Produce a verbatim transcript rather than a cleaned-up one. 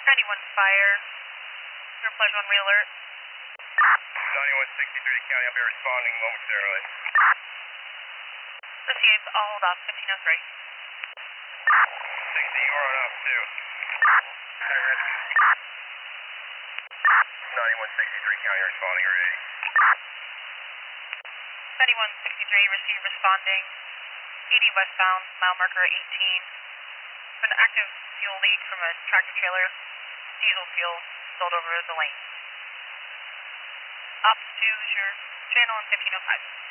ninety-one Fire, your Pledge one Wheeler. ninety-one sixty-three County, I'll be responding momentarily. Received, I'll hold off, fifteen oh three. sixty, you're on off too. ninety-one sixty-three County, responding, ready. ninety-one sixty-three, receive responding, eighty westbound, mile marker eighteen. An active fuel leak from a tractor trailer, diesel fuel spilled over the lane. Ops two, sure, channel in fifteen oh five.